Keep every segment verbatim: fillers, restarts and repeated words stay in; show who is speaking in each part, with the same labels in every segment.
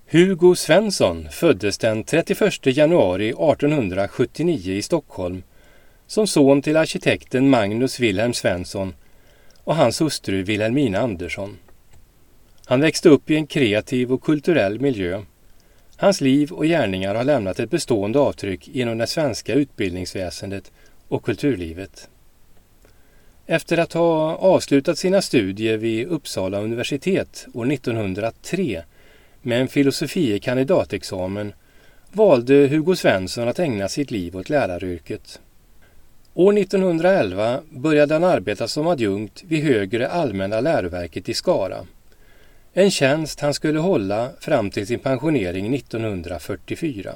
Speaker 1: Hugo Svensson föddes den trettioförsta januari artonhundrasjuttionio i Stockholm som son till arkitekten Magnus Wilhelm Svensson och hans hustru Wilhelmina Andersson. Han växte upp i en kreativ och kulturell miljö. Hans liv och gärningar har lämnat ett bestående avtryck inom det svenska utbildningsväsendet och kulturlivet. Efter att ha avslutat sina studier vid Uppsala universitet år nittonhundratre med en filosofie kandidatexamen valde Hugo Svensson att ägna sitt liv åt läraryrket. År nittonhundraelva började han arbeta som adjunkt vid Högre allmänna läroverket i Skara. En tjänst han skulle hålla fram till sin pensionering nittonhundrafyrtiofyra.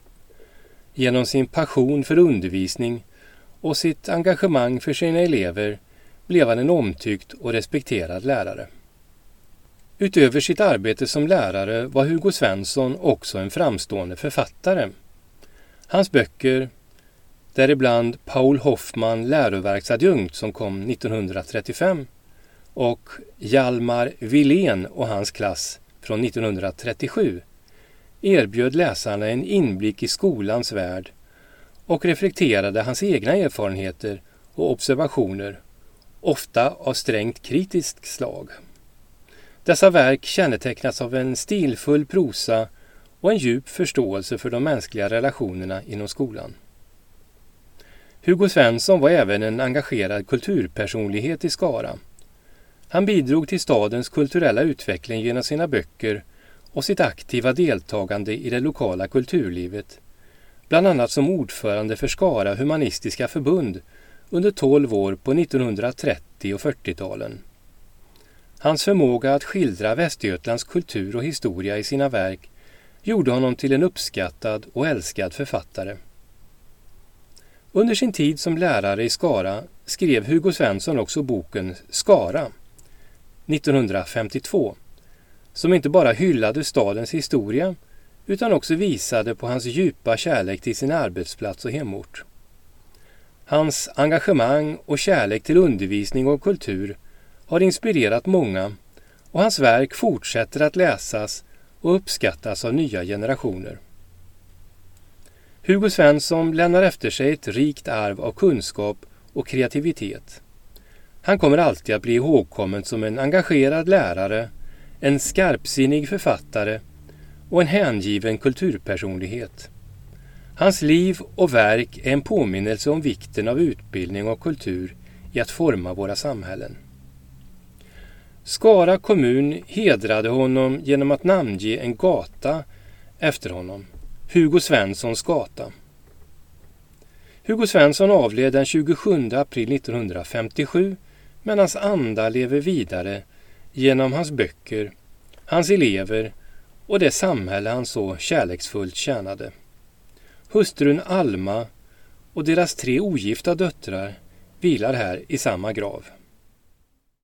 Speaker 1: Genom sin passion för undervisning och sitt engagemang för sina elever blev han en omtyckt och respekterad lärare. Utöver sitt arbete som lärare var Hugo Svensson också en framstående författare. Hans böcker, däribland Paul Hoffman läroverksadjunkt som kom nittonhundratrettiofem och Hjalmar Wilén och hans klass från nittonhundratrettiosju, erbjöd läsarna en inblick i skolans värld och reflekterade hans egna erfarenheter och observationer, ofta av strängt kritiskt slag. Dessa verk kännetecknas av en stilfull prosa och en djup förståelse för de mänskliga relationerna inom skolan. Hugo Svensson var även en engagerad kulturpersonlighet i Skara. Han bidrog till stadens kulturella utveckling genom sina böcker och sitt aktiva deltagande i det lokala kulturlivet, bland annat som ordförande för Skara humanistiska förbund under tolv år på nittonhundratrettio- och fyrtiotalen. Hans förmåga att skildra Västergötlands kultur och historia i sina verk gjorde honom till en uppskattad och älskad författare. Under sin tid som lärare i Skara skrev Hugo Svensson också boken Skara nittonhundrafemtiotvå, som inte bara hyllade stadens historia utan också visade på hans djupa kärlek till sin arbetsplats och hemort. Hans engagemang och kärlek till undervisning och kultur har inspirerat många och hans verk fortsätter att läsas och uppskattas av nya generationer. Hugo Svensson lämnar efter sig ett rikt arv av kunskap och kreativitet. Han kommer alltid att bli ihågkommen som en engagerad lärare, en skarpsinnig författare och en hängiven kulturpersonlighet. Hans liv och verk är en påminnelse om vikten av utbildning och kultur i att forma våra samhällen. Skara kommun hedrade honom genom att namnge en gata efter honom, Hugo Svenssons gata. Hugo Svensson avled den tjugosjunde april nittonhundrafemtiosju, men hans anda lever vidare genom hans böcker, hans elever och det samhälle han så kärleksfullt tjänade. Hustrun Alma och deras tre ogifta döttrar vilar här i samma grav.